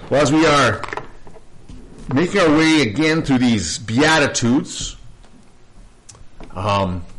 Well, as we are making our way again through these Beatitudes, I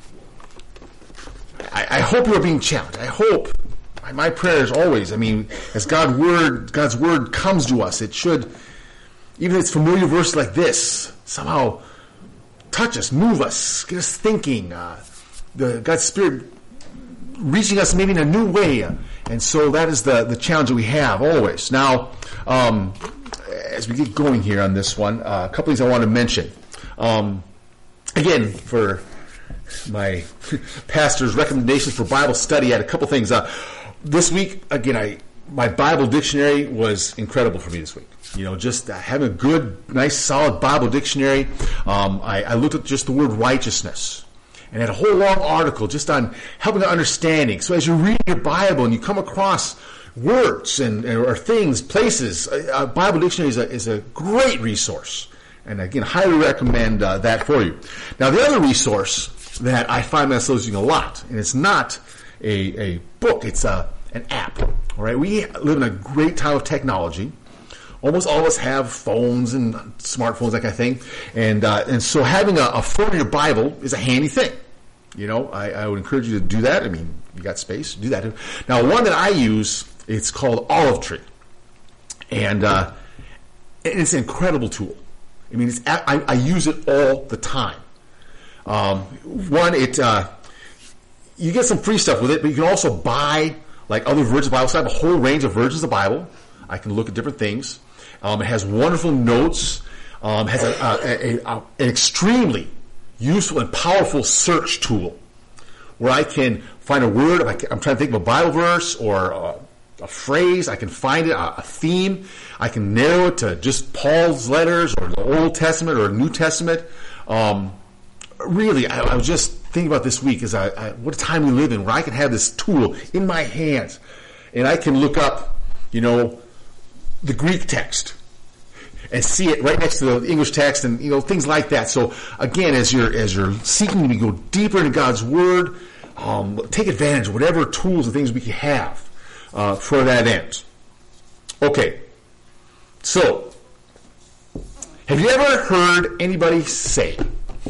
hope you're being challenged. I hope, my prayer is always, as God's word comes to us, it should, even its familiar verses like this, somehow touch us, move us, get us thinking, God's Spirit reaching us maybe in a new way. And so that is the challenge that we have always. Now, as we get going here on this one, a couple things I want to mention. Again, for my pastor's recommendations for Bible study, I had a couple things. This week, again, my Bible dictionary was incredible for me this week. Just having a good, nice, solid Bible dictionary. I looked at just the word righteousness and had a whole long article just on helping to understanding. So as you read your Bible and you come across words or things, places, a Bible dictionary is a great resource. And again, highly recommend that for you. Now, the other resource that I find myself using a lot, and it's not a book, it's an app. All right, we live in a great time of technology. Almost all of us have phones and smartphones, that kind of thing. And so having a phone in your Bible is a handy thing. I would encourage you to do that. You got space, do that. Now, one that I use, it's called Olive Tree. And it's an incredible tool. I use it all the time. You get some free stuff with it, but you can also buy like other versions of the Bible. So I have a whole range of versions of the Bible. I can look at different things. It has wonderful notes. Has an extremely useful and powerful search tool where I can find a word. I'm trying to think of a Bible verse or a phrase. I can find it, a theme. I can narrow it to just Paul's letters or the Old Testament or New Testament. Really, I was just thinking about this week what a time we live in where I can have this tool in my hands and I can look up, the Greek text and see it right next to the English text and, things like that. So again, as you're seeking to go deeper into God's Word, take advantage of whatever tools and things we can have for that end. Okay. So, have you ever heard anybody say,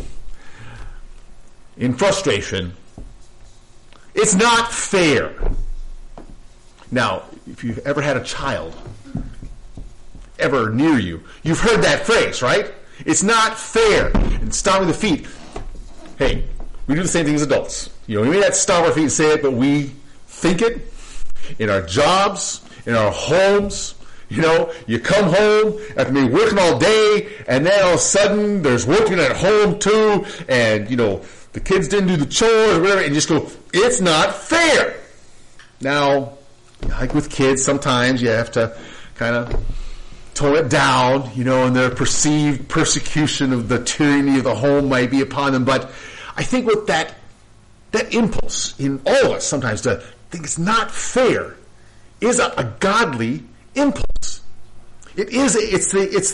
in frustration, it's not fair? Now, if you've ever had a child ever near you, you've heard that phrase, right? It's not fair. And stomping the feet. Hey, we do the same thing as adults. We may not stomp our feet and say it, but we think it in our jobs, in our homes. You come home after maybe working all day, and then all of a sudden there's working at home too, and the kids didn't do the chores or whatever, and you just go, it's not fair. Now, like with kids, sometimes you have to kind of tone it down, and their perceived persecution of the tyranny of the home might be upon them. But I think with that impulse in all of us sometimes to think it's not fair is a godly impulse. It is. It's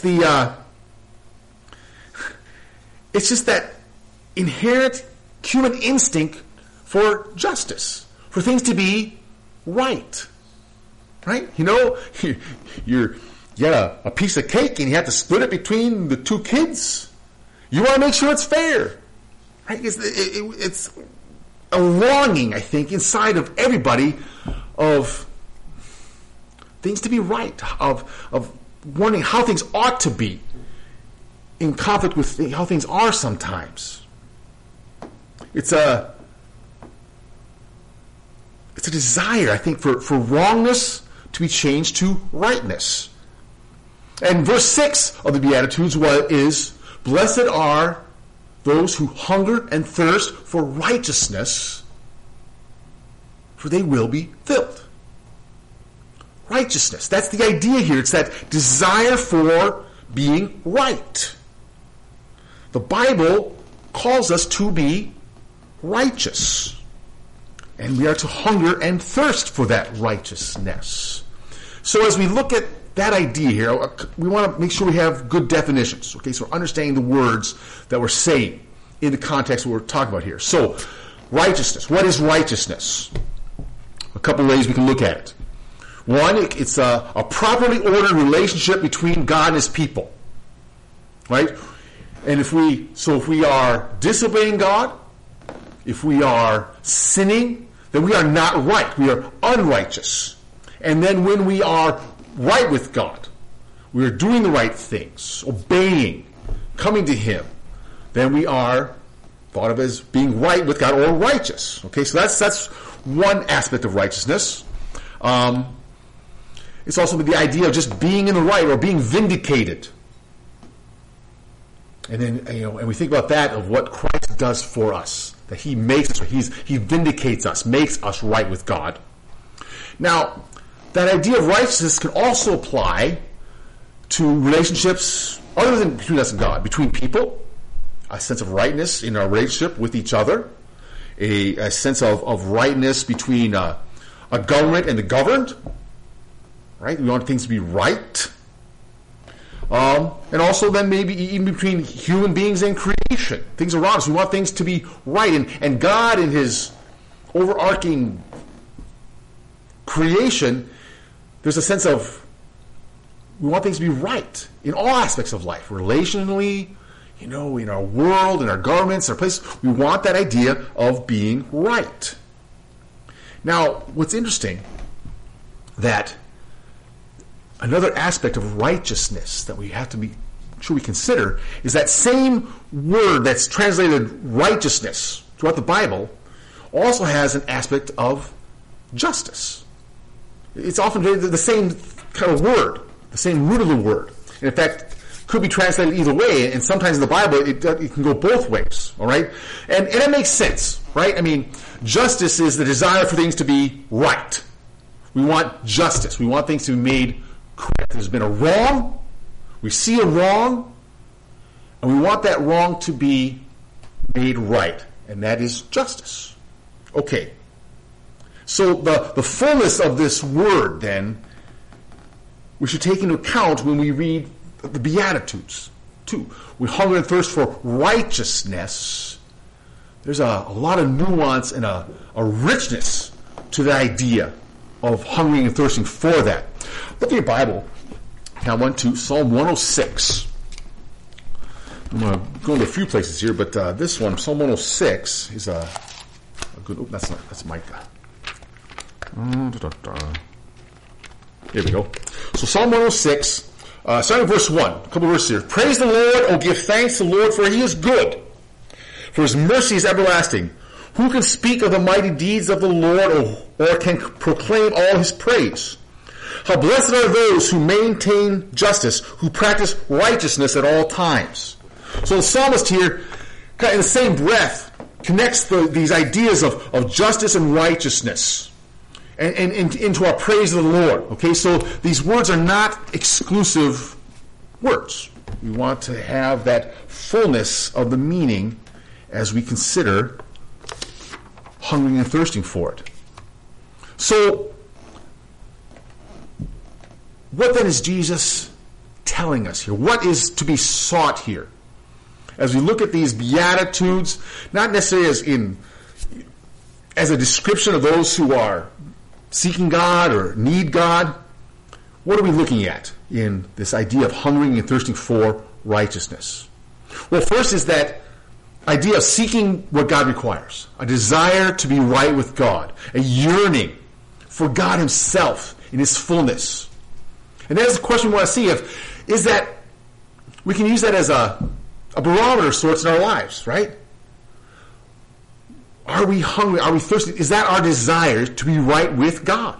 just that inherent human instinct for justice, for things to be right. Right? You get a piece of cake and you have to split it between the two kids. You want to make sure it's fair. Right? It's a longing, I think, inside of everybody of things to be right, of wanting how things ought to be in conflict with how things are sometimes. It's a desire, I think, for wrongness to be changed to rightness. And verse 6 of the Beatitudes is, blessed are those who hunger and thirst for righteousness, for they will be filled. Righteousness. That's the idea here. It's that desire for being right. The Bible calls us to be righteous. And we are to hunger and thirst for that righteousness. So as we look at that idea here, we want to make sure we have good definitions. Okay, so we're understanding the words that we're saying in the context of what we're talking about here. So, righteousness. What is righteousness? A couple ways we can look at it. One, it's a properly ordered relationship between God and his people. Right? And if we are disobeying God, if we are sinning, then we are not right. We are unrighteous. And then when we are right with God, we are doing the right things, obeying, coming to him, then we are thought of as being right with God or righteous. Okay, so that's one aspect of righteousness. It's also the idea of just being in the right or being vindicated. And then, and we think about that of what Christ does for us, that he makes us, he vindicates us, makes us right with God. Now, that idea of righteousness can also apply to relationships other than between us and God, between people, a sense of rightness in our relationship with each other, a sense of rightness between a government and the governed, right? We want things to be right. And also then maybe even between human beings and creation, things around us. We want things to be right. And God in his overarching creation, there's a sense of we want things to be right in all aspects of life, relationally, in our world, in our governments, our places. We want that idea of being right. Now, what's interesting, that another aspect of righteousness that we have to be sure we consider is that same word that's translated righteousness throughout the Bible also has an aspect of justice. It's often the same kind of word, the same root of the word. And in fact, could be translated either way, and sometimes in the Bible it can go both ways, all right? And it makes sense, right? I mean, justice is the desire for things to be right. We want justice. We want things to be made correct. There's been a wrong, we see a wrong, and we want that wrong to be made right, and that is justice. Okay. So the fullness of this word, then, we should take into account when we read the Beatitudes, too. We hunger and thirst for righteousness. There's a lot of nuance and a richness to the idea of hungering and thirsting for that. Look at your Bible. Now I went to Psalm 106. I'm going to go into a few places here, but this one, Psalm 106, is a good... Oh, that's Micah. Here we go. So Psalm 106, starting verse 1, a couple verses here. Praise the Lord, O give thanks to the Lord, for he is good, for his mercy is everlasting. Who can speak of the mighty deeds of the Lord, or can proclaim all his praise? How blessed are those who maintain justice, who practice righteousness at all times. So the psalmist here, kind of in the same breath, connects these ideas of justice and righteousness and into our praise of the Lord. Okay, so these words are not exclusive words. We want to have that fullness of the meaning as we consider hungering and thirsting for it. So, what then is Jesus telling us here? What is to be sought here? As we look at these Beatitudes, not necessarily as a description of those who are seeking God or need God, what are we looking at in this idea of hungering and thirsting for righteousness? Well, first is that idea of seeking what God requires, a desire to be right with God, a yearning for God himself in his fullness. And that is the question we want to see is that we can use that as a barometer of sorts in our lives, right? Are we hungry? Are we thirsty? Is that our desire to be right with God?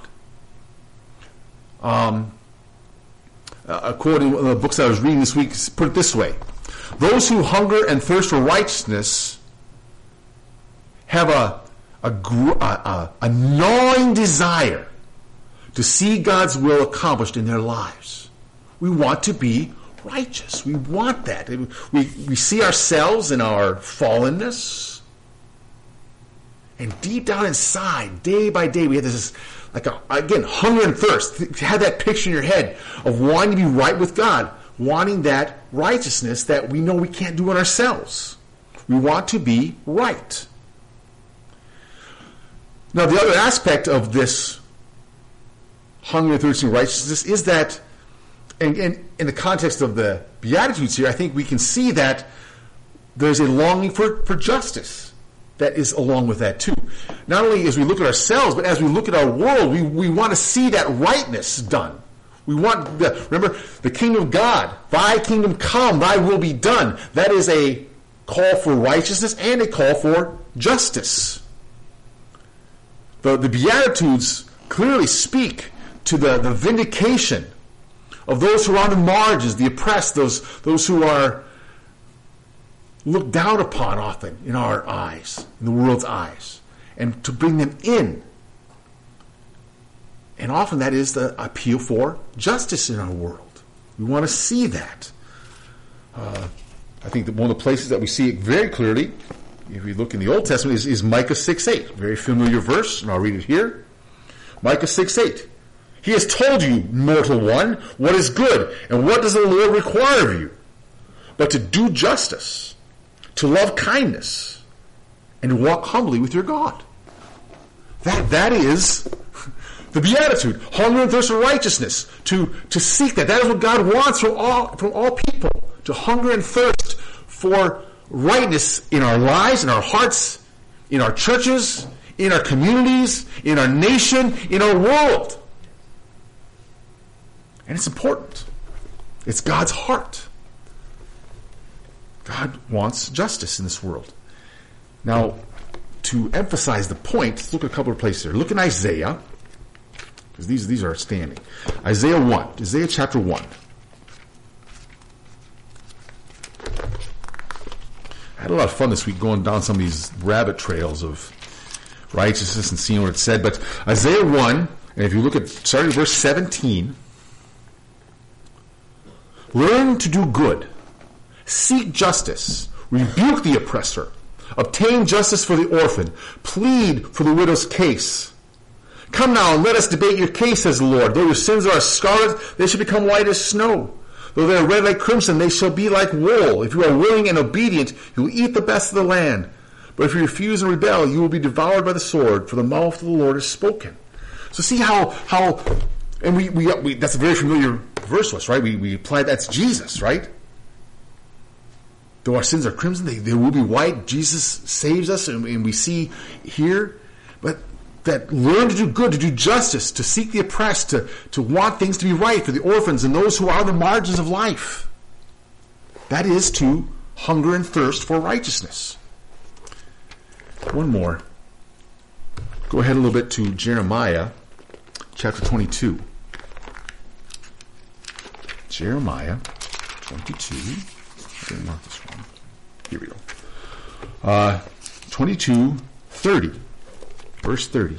According to the books I was reading this week, put it this way. Those who hunger and thirst for righteousness have a gnawing desire to see God's will accomplished in their lives. We want to be righteous. We want that. We see ourselves in our fallenness. And deep down inside, day by day, we have this, hunger and thirst. Have that picture in your head of wanting to be right with God, wanting that righteousness that we know we can't do in ourselves. We want to be right. Now, the other aspect of this hunger and thirsting righteousness is that, and in the context of the Beatitudes here, I think we can see that there's a longing for justice that is along with that too. Not only as we look at ourselves, but as we look at our world, we want to see that rightness done. We want, remember, the kingdom of God, thy kingdom come, thy will be done. That is a call for righteousness and a call for justice. The Beatitudes clearly speak to the vindication of those who are on the margins, the oppressed, those who are looked down upon often in our eyes, in the world's eyes, and to bring them in. And often that is the appeal for justice in our world. We want to see that. I think that one of the places that we see it very clearly, if we look in the Old Testament, is Micah 6:8. Very familiar verse, and I'll read it here. Micah 6:8. He has told you, mortal one, what is good, and what does the Lord require of you? But to do justice, to love kindness, and to walk humbly with your God. That is the Beatitude, hunger and thirst for righteousness, to seek that. That is what God wants from all people, to hunger and thirst for rightness in our lives, in our hearts, in our churches, in our communities, in our nation, in our world. And it's important. It's God's heart. God wants justice in this world. Now, to emphasize the point, let's look at a couple of places here. Look in Isaiah, because these are outstanding. Isaiah 1, Isaiah chapter 1. I had a lot of fun this week going down some of these rabbit trails of righteousness and seeing what it said. But Isaiah 1, and if you look at, starting at verse 17, learn to do good, seek justice, rebuke the oppressor, obtain justice for the orphan, plead for the widow's case. Come now and let us debate your case, says the Lord. Though your sins are as scarlet, they shall become white as snow. Though they are red like crimson, they shall be like wool. If you are willing and obedient, you will eat the best of the land. But if you refuse and rebel, you will be devoured by the sword, for the mouth of the Lord has spoken. So see how and we that's a very familiar verse to us, right? We apply that's Jesus, right? Though our sins are crimson, they will be white. Jesus saves us, and we see here, but that learn to do good, to do justice, to seek the oppressed, to want things to be right for the orphans and those who are on the margins of life. That is to hunger and thirst for righteousness. One more. Go ahead a little bit to Jeremiah chapter 22. Jeremiah 22. I didn't mark this one. Here we go. 22:30. Verse 30.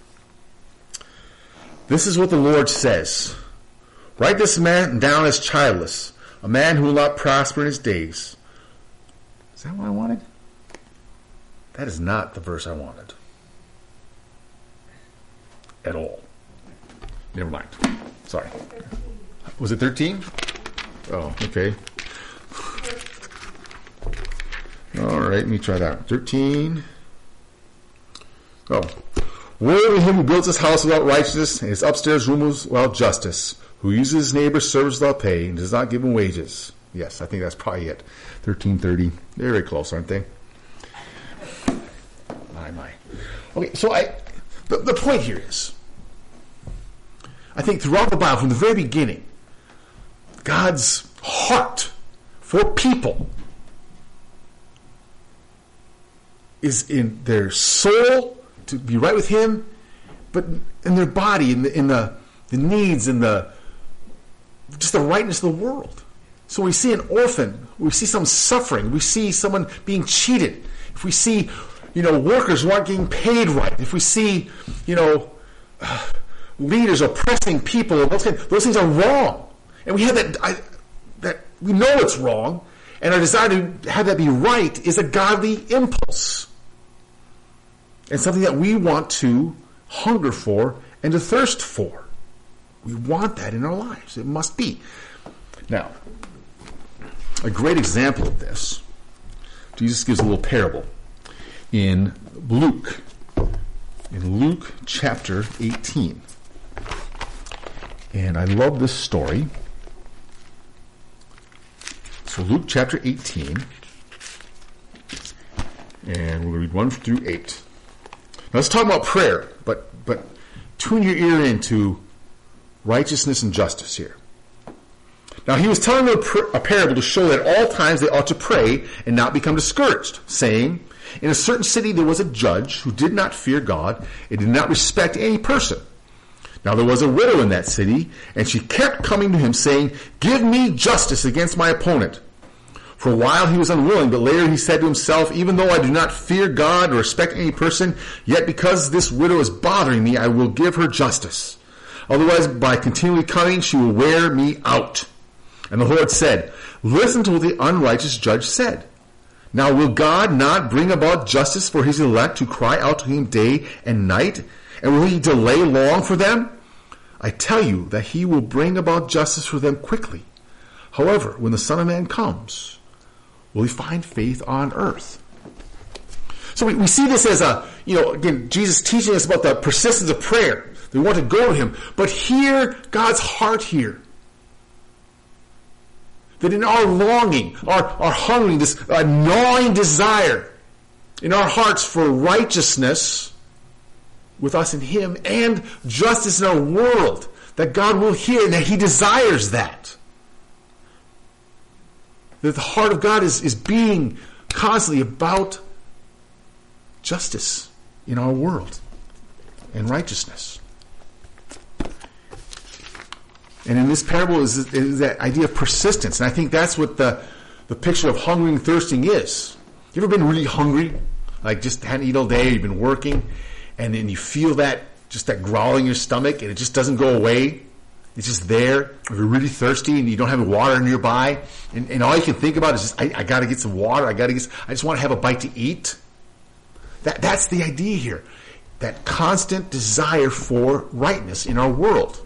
This is what the Lord says. Write this man down as childless, a man who will not prosper in his days. Is that what I wanted? That is not the verse I wanted. At all. Never mind. Sorry. Was it 13? Oh, okay. All right, let me try that. 13. Oh. Woe to him who builds his house without righteousness, and his upstairs rooms without justice, who uses his neighbor's service without pay, and does not give him wages. Yes, I think that's probably it. 13:30. They're very close, aren't they? My. Okay, so the point here is, I think throughout the Bible, from the very beginning, God's heart for people is in their soul to be right with Him, but in their body, in the needs, in just the rightness of the world. So we see an orphan, we see someone suffering, we see someone being cheated. If we see, workers who aren't getting paid right, if we see, leaders oppressing people, those things are wrong, and we have that we know it's wrong, and our desire to have that be right is a godly impulse. And something that we want to hunger for and to thirst for. We want that in our lives. It must be. Now, a great example of this, Jesus gives a little parable in Luke chapter 18. And I love this story. So Luke chapter 18. And we'll read 1 through 8. Now let's talk about prayer, but tune your ear into righteousness and justice here. Now he was telling them a parable to show that at all times they ought to pray and not become discouraged, saying, in a certain city there was a judge who did not fear God and did not respect any person. Now there was a widow in that city, and she kept coming to him saying, give me justice against my opponent. For a while he was unwilling, but later he said to himself, even though I do not fear God or respect any person, yet because this widow is bothering me, I will give her justice. Otherwise, by continually coming, she will wear me out. And the Lord said, listen to what the unrighteous judge said. Now will God not bring about justice for his elect who cry out to him day and night? And will he delay long for them? I tell you that he will bring about justice for them quickly. However, when the Son of Man comes, will he find faith on earth? So we see this as again, Jesus teaching us about the persistence of prayer. They want to go to him. But hear God's heart here. That in our longing, our hungering, this gnawing desire in our hearts for righteousness with us in him and justice in our world, that God will hear and that he desires that. That the heart of God is being constantly about justice in our world and righteousness. And in this parable is that idea of persistence. And I think that's what the picture of hungering and thirsting is. You ever been really hungry? Like just hadn't eaten all day, you've been working, and then you feel that, just that growling in your stomach, and it just doesn't go away. It's just there. If you're really thirsty and you don't have water nearby, and all you can think about is just, I got to get some water. I just want to have a bite to eat. That's the idea here. That constant desire for rightness in our world.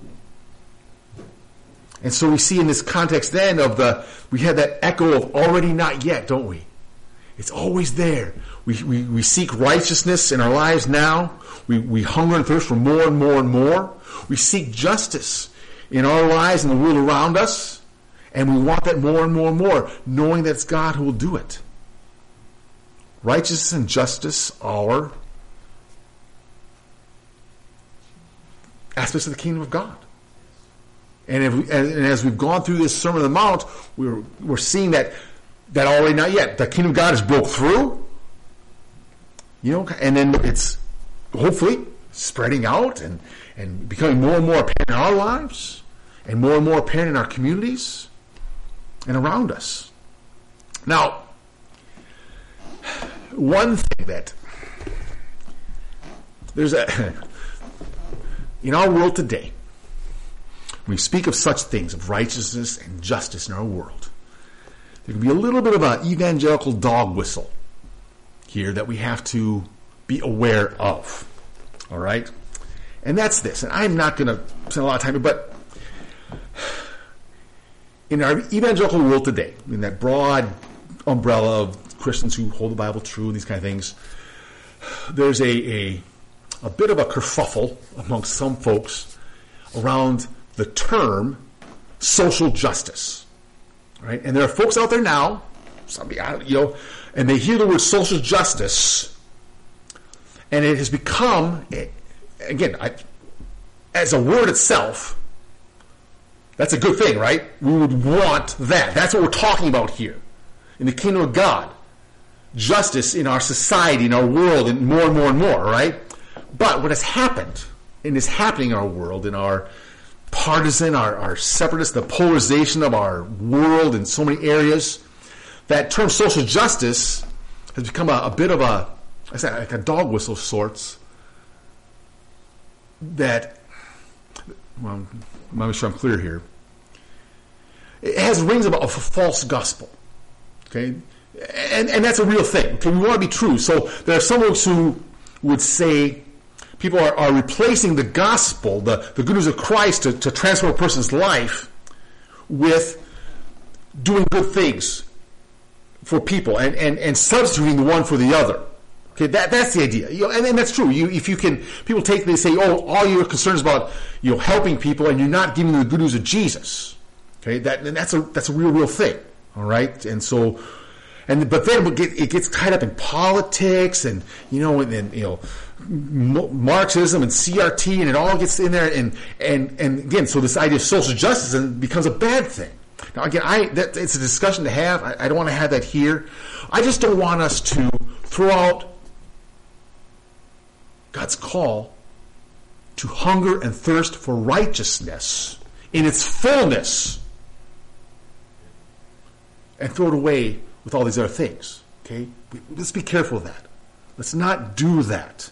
And so we see in this context then we have that echo of already not yet, don't we? It's always there. We seek righteousness in our lives now. We hunger and thirst for more and more and more. We seek justice in our lives and the world around us. And we want that more and more and more, knowing that it's God who will do it. Righteousness and justice are aspects of the kingdom of God. And as we've gone through this Sermon on the Mount, we're seeing that already not yet. The kingdom of God has broke through, and then it's hopefully spreading out and becoming more and more apparent in our lives and more apparent in our communities and around us. Now, one thing that in our world today, when we speak of such things, of righteousness and justice in our world, there can be a little bit of an evangelical dog whistle here that we have to be aware of. All right? And that's this. And I'm not going to spend a lot of time, but in our evangelical world today, in that broad umbrella of Christians who hold the Bible true and these kind of things, there's a bit of a kerfuffle amongst some folks around the term social justice, right? And there are folks out there now, and they hear the word social justice, and it has become, again, as a word itself, that's a good thing, right? We would want that. That's what we're talking about here. In the kingdom of God, justice in our society, in our world, and more, right? But what has happened, and is happening in our world, in our partisan, our separatist, the polarization of our world in so many areas, that term social justice has become a bit of like a dog whistle of sorts that, well, I'm not sure I'm clear here. It has rings of a false gospel, okay? And that's a real thing, okay? We want to be true. So there are some folks who would say people are replacing the gospel, the good news of Christ to transform a person's life with doing good things for people and substituting the one for the other. Okay, that's the idea. And that's true. People they say, oh, all your concerns about helping people, and you're not giving them the good news of Jesus. Okay, that's a real thing. All right, and so. But then it gets tied up in politics and Marxism and CRT, and it all gets in there, and again, so this idea of social justice becomes a bad thing. Now again, it's a discussion to have. I don't want to have that here. I just don't want us to throw out God's call to hunger and thirst for righteousness in its fullness and throw it away with all these other things. Okay? Let's be careful of that. Let's not do that.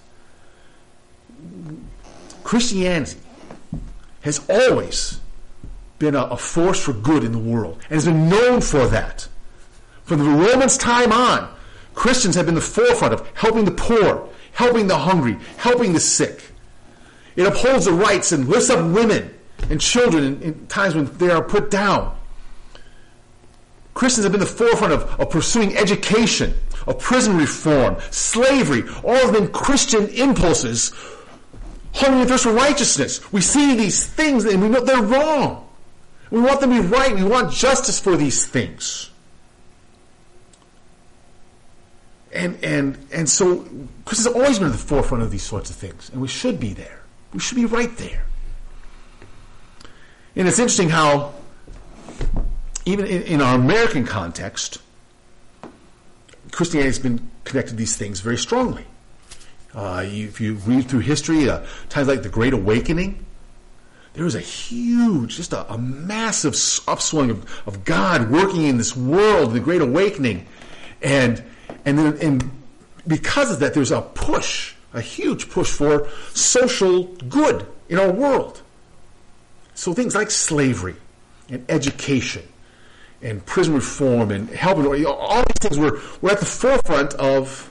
Christianity has always been a force for good in the world and has been known for that. From the Romans' time on, Christians have been the forefront of helping the poor, helping the hungry, helping the sick. It upholds the rights and lifts up women and children in times when they are put down. Christians have been the forefront of pursuing education, of prison reform, slavery. All have been Christian impulses, hunger and thirst for righteousness. We see these things and we know they're wrong. We want them to be right. We want justice for these things. And so Christians have always been at the forefront of these sorts of things, and we should be there. We should be right there. And it's interesting how even in our American context, Christianity has been connected to these things very strongly. If you read through history, times like the Great Awakening, there was a huge, just a massive upswing of God working in this world, the Great Awakening. And because of that, there's a huge push for social good in our world. So things like slavery and education and prison reform and helping, all these things were at the forefront of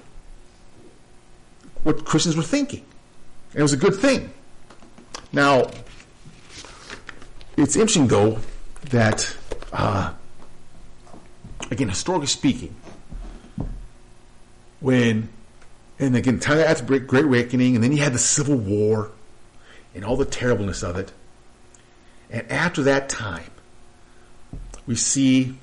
what Christians were thinking. And it was a good thing. Now, it's interesting, though, that, again, historically speaking, and again, time after the Great Awakening, and then you had the Civil War and all the terribleness of it. And after that time, we see,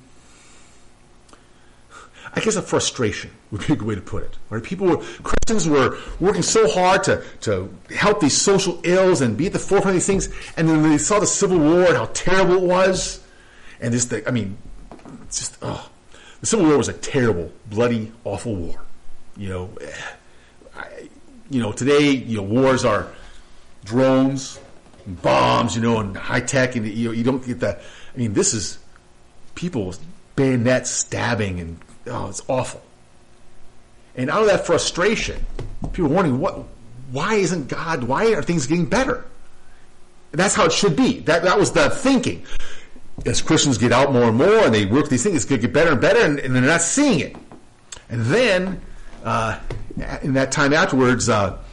I guess, a frustration would be a good way to put it. Right? Christians were working so hard to help these social ills and be at the forefront of these things, and then they saw the Civil War and how terrible it was. And it's just, the Civil War was a terrible, bloody, awful war. Today, wars are drones, and bombs, and high tech, and you don't get that. This is people with bayonets stabbing, and it's awful. And out of that frustration, people are wondering, why are things getting better? And that's how it should be. That was the thinking. As Christians get out more and more, and they work these things, it's going to get better and better, and they're not seeing it. And then, in that time afterwards,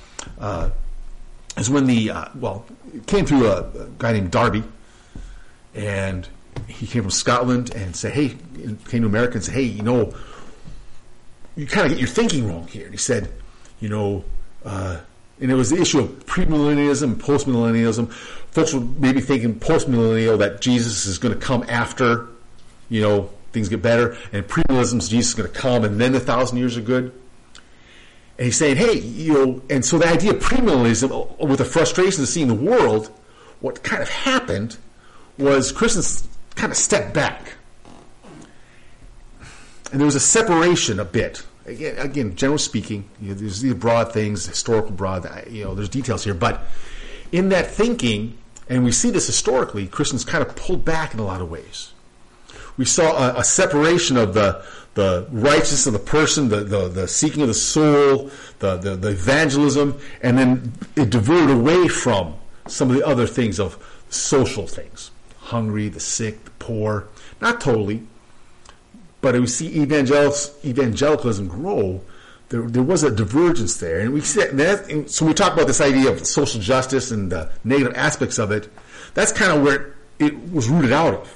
is when it came through a guy named Darby, and he came from Scotland and said, came to America and said, hey, you kind of get your thinking wrong here. And he said, and it was the issue of premillennialism and postmillennialism. Folks were maybe thinking postmillennial that Jesus is going to come after, things get better, and premillennialism, Jesus is going to come and then the 1,000 years are good. And he's saying, and so the idea of premillennialism, with the frustration of seeing the world, what kind of happened was Christians kind of stepped back. And there was a separation a bit. Again, generally speaking, there's these broad things, historical broad, there's details here. But in that thinking, and we see this historically, Christians kind of pulled back in a lot of ways. We saw a separation of the righteousness of the person, the seeking of the soul, the evangelism, and then it diverted away from some of the other things of social things. Hungry, the sick, the poor. Not totally. But we see evangelicalism grow. There was a divergence there. And we see that, so we talk about this idea of social justice and the negative aspects of it. That's kind of where it was rooted out of.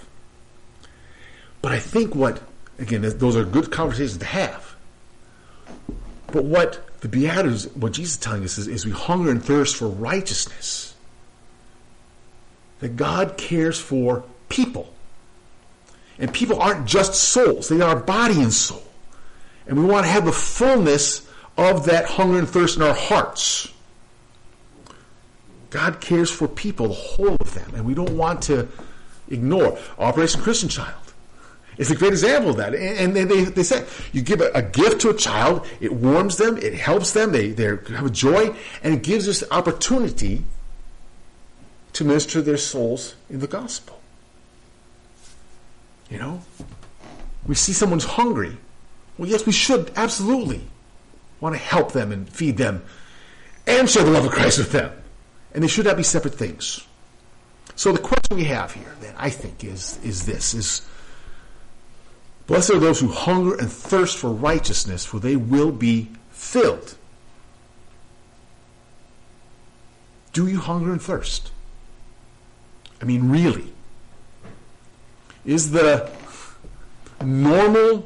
But I think those are good conversations to have. But what the Beatitudes, what Jesus is telling us is we hunger and thirst for righteousness. That God cares for people. And people aren't just souls. They are body and soul. And we want to have the fullness of that hunger and thirst in our hearts. God cares for people, the whole of them. And we don't want to ignore. Operation Christian Child is a great example of that. And they say, you give a gift to a child, it warms them, it helps them, they have a joy, and it gives us the opportunity to minister to their souls in the gospel. You know? We see someone's hungry. Well, yes, we should absolutely want to help them and feed them and share the love of Christ with them. And they should not be separate things. So the question we have here, then, I think, is this. Blessed are those who hunger and thirst for righteousness, for they will be filled. Do you hunger and thirst? I mean, really? Is the normal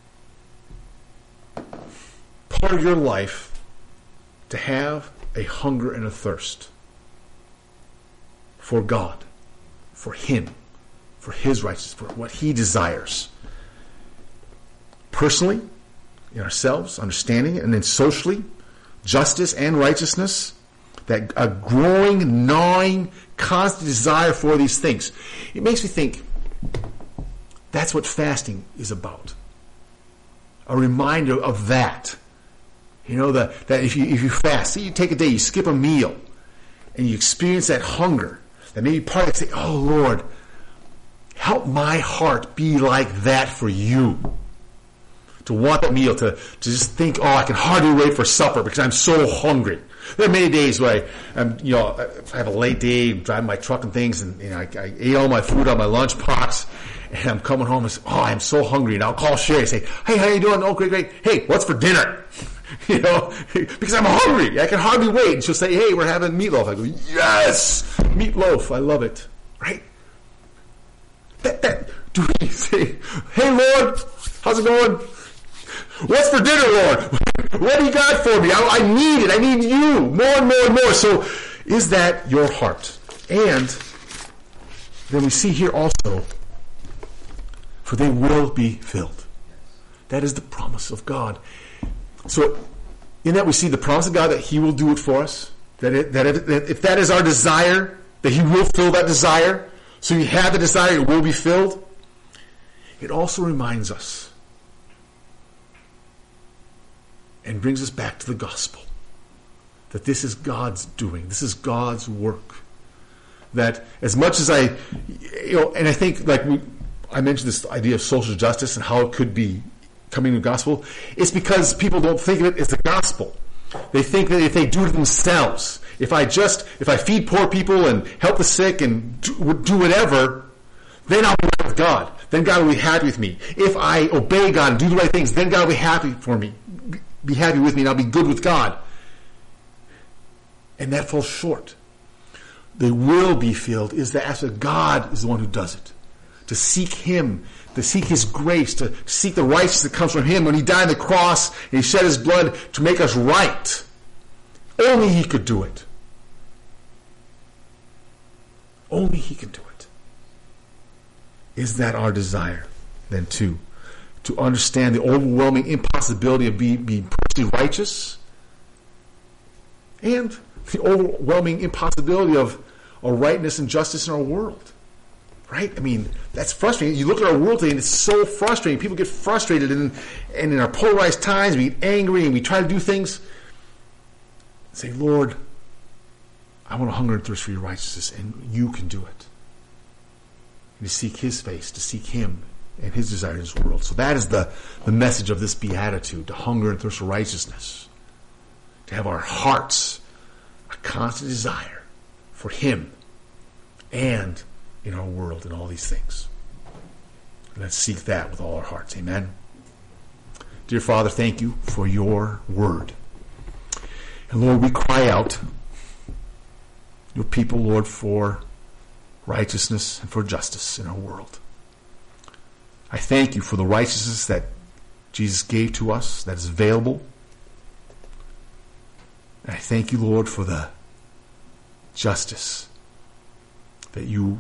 part of your life to have a hunger and a thirst for God, for Him, for His righteousness, for what He desires? Personally, in ourselves, understanding it, and then socially, justice and righteousness, that a growing, gnawing, constant desire for these things. It makes me think that's what fasting is about. A reminder of that. You know, that if you fast, say you take a day, you skip a meal, and you experience that hunger, that maybe part of it say, oh Lord, help my heart be like that for you. To want that meal, to just think, oh, I can hardly wait for supper because I'm so hungry. There are many days where if I have a late day, driving my truck and things, and I ate all my food on my lunch box, and I'm coming home and say, oh, I'm so hungry. And I'll call Sherry and say, hey, how you doing? Oh, great. Hey, what's for dinner? Because I'm hungry. I can hardly wait. And she'll say, hey, we're having meatloaf. I go, yes, meatloaf. I love it. Right? Do we say, hey, Lord, how's it going? What's for dinner, Lord? What do you got for me? I need it. I need you more and more and more. So is that your heart? And then we see here also, for they will be filled. That is the promise of God. So in that we see the promise of God that He will do it for us. That if that is our desire, that He will fill that desire. So you have the desire, it will be filled. It also reminds us and brings us back to the gospel. That this is God's doing. This is God's work. That as much as and I think I mentioned this idea of social justice and how it could be coming to the gospel. It's because people don't think of it as the gospel. They think that if they do it themselves, if I feed poor people and help the sick and do whatever, then I'll be right with God. Then God will be happy with me. If I obey God and do the right things, then God will be happy for me. Be happy with me and I'll be good with God. And that falls short. They will be filled is the aspect God is the one who does it. To seek Him, to seek His grace, to seek the righteousness that comes from Him when He died on the cross and He shed His blood to make us right. Only He could do it. Only He can do it. Is that our desire then too? To understand the overwhelming impossibility of being personally righteous and the overwhelming impossibility of rightness and justice in our world. Right? I mean, that's frustrating. You look at our world today and it's so frustrating. People get frustrated and in our polarized times we get angry and we try to do things. Say, Lord, I want to hunger and thirst for your righteousness and you can do it. And to seek His face, to seek Him and His desire in this world. So that is the message of this beatitude, to hunger and thirst for righteousness. To have our hearts a constant desire for Him and in our world and all these things. And let's seek that with all our hearts. Amen. Dear Father, thank you for your word. And Lord, we cry out, your people, Lord, for righteousness and for justice in our world. I thank you for the righteousness that Jesus gave to us, that is available. And I thank you, Lord, for the justice that you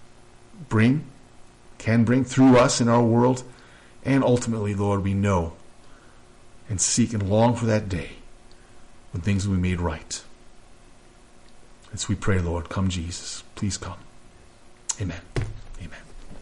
can bring through us in our world. And ultimately, Lord, we know and seek and long for that day when things will be made right. As we pray, Lord, come Jesus. Please come. Amen.